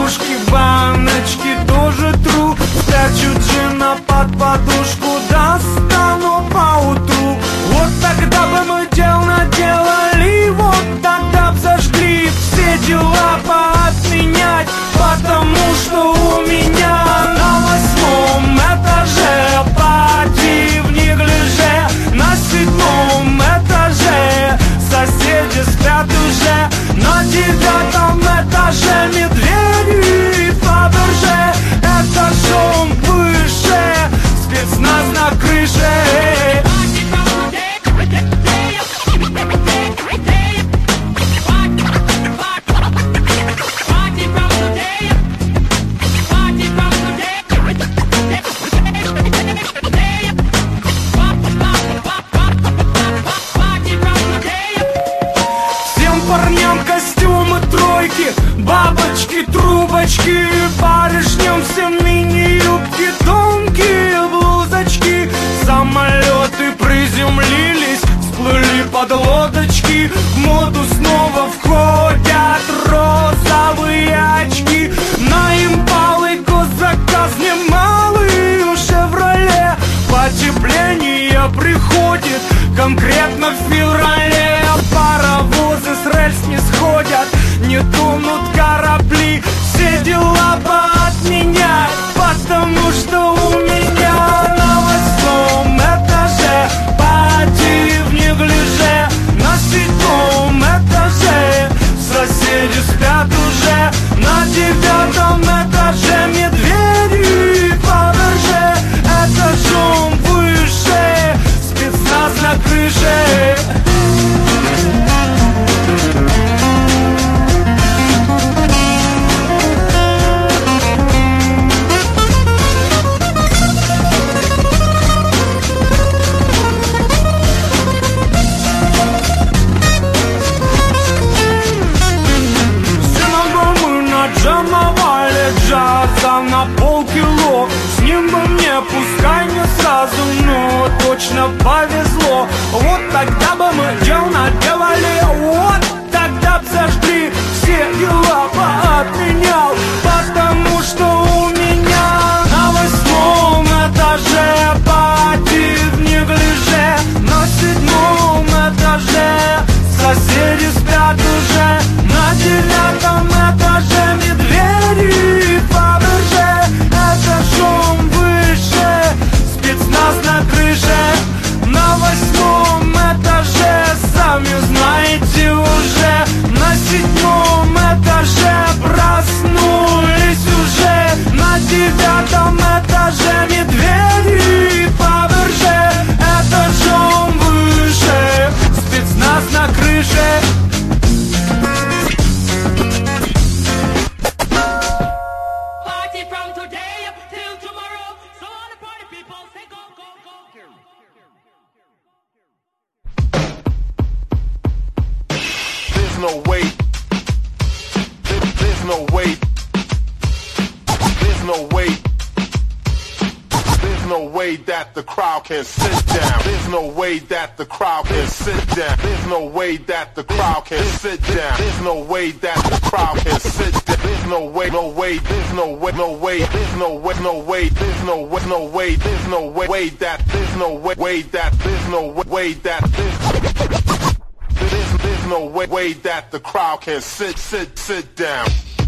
кружки, баночки тоже тру. Спрячу джина под подушку, достану поутру. Вот тогда бы мы дел наделали, вот тогда б зажгли все дела поотменять. Потому что у меня на 8-м этаже пати в неглиже, на 7-м этаже соседи спят уже, на 9-м этаже медведи в Фаберже. Этажом выше спецназ на крыше. Бабочки, трубочки, барышням всем мини-юбки, тонкие блузочки. Самолеты приземлились, всплыли под лодочки. В моду снова входят розовые очки. На импалы госзаказ немалый, «Шевроле». Потепление приходит конкретно в феврале. Паровозы с рельс не сходят, не тонут корабли. Все дела поотменять, потому что у меня на 8-м этаже пати в неглиже, на 7-м этаже соседи спят уже, на 9-м этаже медведи в Фаберже. Этажом выше спецназ на крыше. Джаза на полкило, с ним бы мне пускай не сразу, но точно повезло. Вот тогда бы мы дел наделали, вот тогда б зажгли все дела поотменял. Потому что у меня на 8-м этаже пати в неглиже, на 7-м этаже соседи спят уже, на 9-м этаже медведи в Фаберже. Этажом выше спецназ на крыше, на 8-м этаже сами знаете уже, на 7-м этаже проснулись уже, на 9-м этаже медведи в Фаберже. Этажом выше спецназ на крыше. There's no way. There's no way. There's no way. There's no way that the crowd can sit down. There's no way that the crowd can sit down. There's no way that the crowd can sit down. There's no way that the crowd can sit down. There's no way, no way, there's no way, no way, there's no way, no way, there's no way, no way, there's no way that there's no way that there's no way that there's no way that the crowd can sit down.